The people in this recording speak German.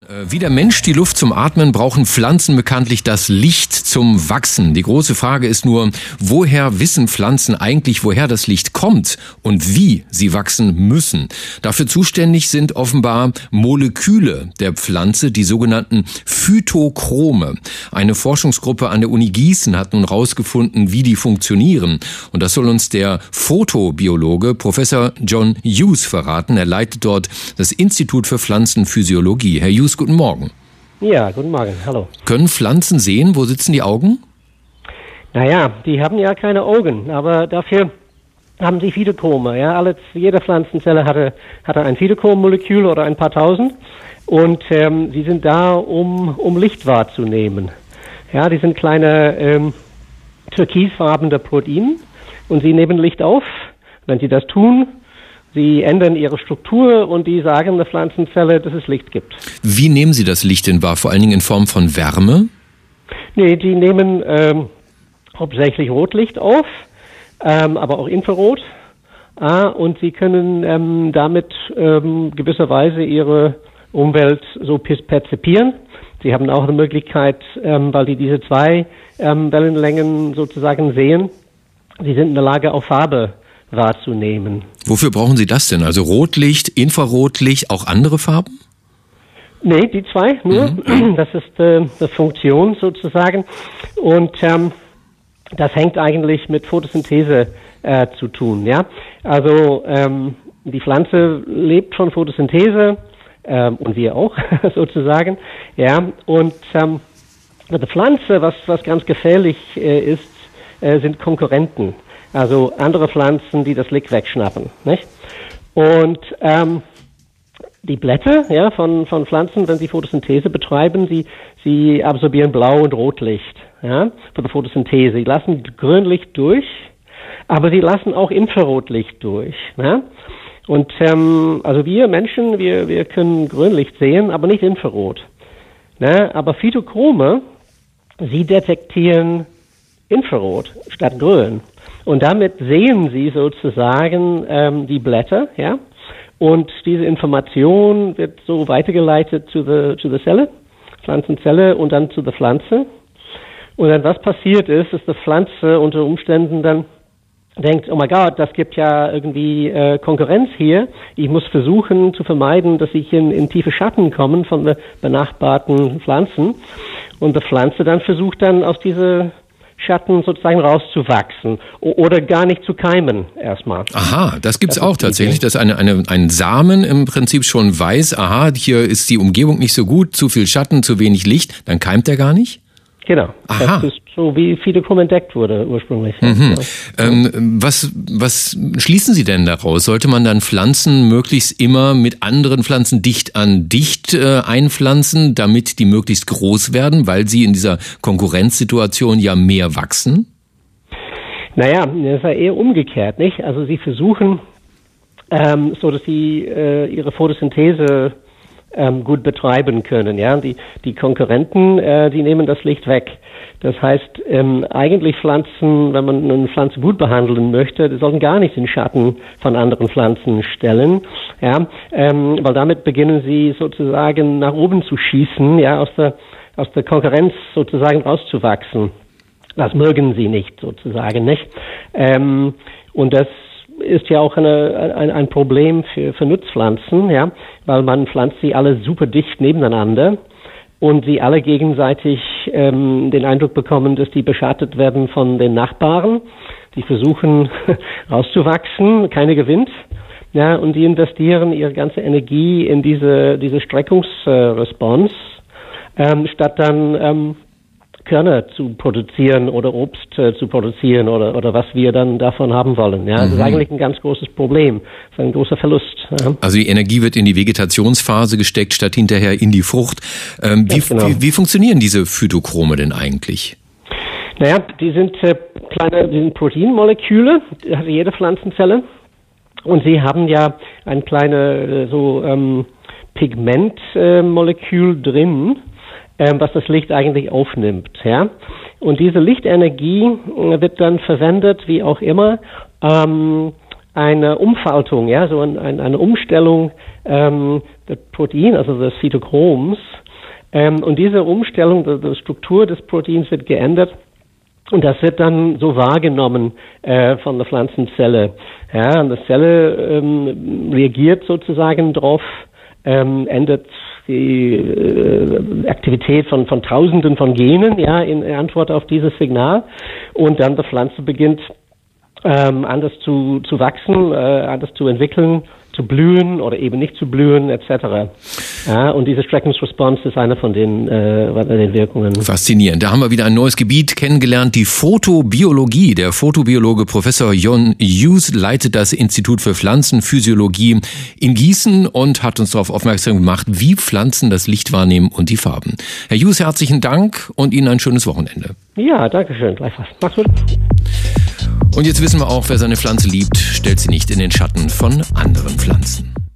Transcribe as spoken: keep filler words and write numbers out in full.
Wie der Mensch die Luft zum Atmen, brauchen Pflanzen bekanntlich das Licht zum Wachsen. Die große Frage ist nur, woher wissen Pflanzen eigentlich, woher das Licht kommt und wie sie wachsen müssen? Dafür zuständig sind offenbar Moleküle der Pflanze, die sogenannten Phytochrome. Eine Forschungsgruppe an der Uni Gießen hat nun herausgefunden, wie die funktionieren. Und das soll uns der Photobiologe Professor John Hughes verraten. Er leitet dort das Institut für Pflanzenphysiologie. Herr Hughes, guten Morgen. Ja, guten Morgen, hallo. Können Pflanzen sehen? Wo sitzen die Augen? Naja, die haben ja keine Augen, aber dafür haben sie Phytochrome. Ja, alle, jede Pflanzenzelle hatte, hatte ein Phytochrom-Molekül oder ein paar tausend und ähm, sie sind da, um, um Licht wahrzunehmen. Ja, die sind kleine ähm, türkisfarbene Proteine und sie nehmen Licht auf. Wenn sie das tun, sie ändern ihre Struktur und die sagen der Pflanzenzelle, dass es Licht gibt. Wie nehmen Sie das Licht denn wahr? Vor allen Dingen in Form von Wärme? Nee, die nehmen ähm, hauptsächlich Rotlicht auf, ähm, aber auch Infrarot. Ah, und sie können ähm, damit ähm, gewisserweise ihre Umwelt so perzipieren. Sie haben auch eine Möglichkeit, ähm, weil die diese zwei ähm, Wellenlängen sozusagen sehen, sie sind in der Lage, auch Farbe wahrzunehmen. Wofür brauchen Sie das denn? Also Rotlicht, Infrarotlicht, auch andere Farben? Nee, die zwei nur. Mhm. Das ist äh, die Funktion sozusagen. Und ähm, das hängt eigentlich mit Photosynthese äh, zu tun. Ja, also ähm, die Pflanze lebt von Photosynthese ähm, und wir auch sozusagen. Ja, und ähm, die Pflanze, was was ganz gefährlich äh, ist, äh, sind Konkurrenten. Also andere Pflanzen, die das Licht wegschnappen, nicht? Und ähm, die Blätter, ja, von von Pflanzen, wenn sie Photosynthese betreiben, sie sie absorbieren Blau- und Rotlicht, ja, für die Photosynthese. Sie lassen Grünlicht durch, aber sie lassen auch Infrarotlicht durch, ja? Und ähm, also wir Menschen, wir wir können Grünlicht sehen, aber nicht Infrarot, ne? Aber Phytochrome, sie detektieren Infrarot statt Grün. Und damit sehen Sie sozusagen ähm, die Blätter, ja, und diese Information wird so weitergeleitet zu der zu der Zelle, Pflanzenzelle und dann zu der Pflanze. Und dann was passiert ist, ist die Pflanze unter Umständen dann denkt, oh mein Gott, das gibt ja irgendwie äh, Konkurrenz hier. Ich muss versuchen zu vermeiden, dass ich in, in tiefe Schatten komme von den benachbarten Pflanzen. Und die Pflanze dann versucht dann aus dieser Schatten sozusagen rauszuwachsen oder gar nicht zu keimen erstmal. Aha, das gibt's das auch tatsächlich, dass eine, eine, ein Samen im Prinzip schon weiß, aha, hier ist die Umgebung nicht so gut, zu viel Schatten, zu wenig Licht, dann keimt der gar nicht? Genau, aha. Das ist so, wie Phytochrome entdeckt wurde ursprünglich. Mhm. Ja. Ähm, was, was schließen Sie denn daraus? Sollte man dann Pflanzen möglichst immer mit anderen Pflanzen dicht an dicht äh, einpflanzen, damit die möglichst groß werden, weil sie in dieser Konkurrenzsituation ja mehr wachsen? Naja, das ist ja eher umgekehrt, nicht? Also Sie versuchen, ähm, so dass Sie äh, Ihre Photosynthese Ähm, gut betreiben können, ja. Die, die Konkurrenten, äh, die nehmen das Licht weg. Das heißt, ähm, eigentlich Pflanzen, wenn man eine Pflanze gut behandeln möchte, die sollten gar nicht in Schatten von anderen Pflanzen stellen, ja, ähm, weil damit beginnen sie sozusagen nach oben zu schießen, ja, aus der, aus der Konkurrenz sozusagen rauszuwachsen. Das mögen sie nicht, sozusagen, nicht? Ähm, und das ist ja auch eine, ein, ein Problem für, für Nutzpflanzen, ja, weil man pflanzt sie alle super dicht nebeneinander und sie alle gegenseitig ähm, den Eindruck bekommen, dass die beschattet werden von den Nachbarn, die versuchen rauszuwachsen, keiner gewinnt, ja, und die investieren ihre ganze Energie in diese diese Streckungsresponse, ähm, statt dann ähm, Körner zu produzieren oder Obst äh, zu produzieren oder oder was wir dann davon haben wollen. Ja, das mhm. ist eigentlich ein ganz großes Problem, das ist ein großer Verlust. Ja. Also die Energie wird in die Vegetationsphase gesteckt, statt hinterher in die Frucht. Ähm, wie, genau. wie, wie funktionieren diese Phytochrome denn eigentlich? Naja, die sind äh, kleine, die sind Proteinmoleküle, die hat jede Pflanzenzelle, und sie haben ja ein kleines so ähm, Pigmentmolekül äh, drin, was das Licht eigentlich aufnimmt, ja. Und diese Lichtenergie wird dann verwendet, wie auch immer, ähm, eine Umfaltung, ja, so ein, ein, eine Umstellung ähm, des Proteins, also des Cytochroms. Ähm, und diese Umstellung der, der Struktur des Proteins wird geändert. Und das wird dann so wahrgenommen äh, von der Pflanzenzelle. Ja, und die Zelle ähm, reagiert sozusagen drauf, ähm, ändert die äh, Aktivität von, von Tausenden von Genen, ja, in Antwort auf dieses Signal. Und dann die Pflanze beginnt ähm, anders zu, zu wachsen, äh, anders zu entwickeln, zu blühen oder eben nicht zu blühen, et cetera. Ja, und diese Streckens Response ist eine von den, äh, den Wirkungen. Faszinierend. Da haben wir wieder ein neues Gebiet kennengelernt, die Photobiologie. Der Photobiologe Professor Jon Hughes leitet das Institut für Pflanzenphysiologie in Gießen und hat uns darauf aufmerksam gemacht, wie Pflanzen das Licht wahrnehmen und die Farben. Herr Hughes, herzlichen Dank und Ihnen ein schönes Wochenende. Ja, danke schön. Gleichfalls. Mach's gut. Und jetzt wissen wir auch, wer seine Pflanze liebt, stellt sie nicht in den Schatten von anderen Pflanzen.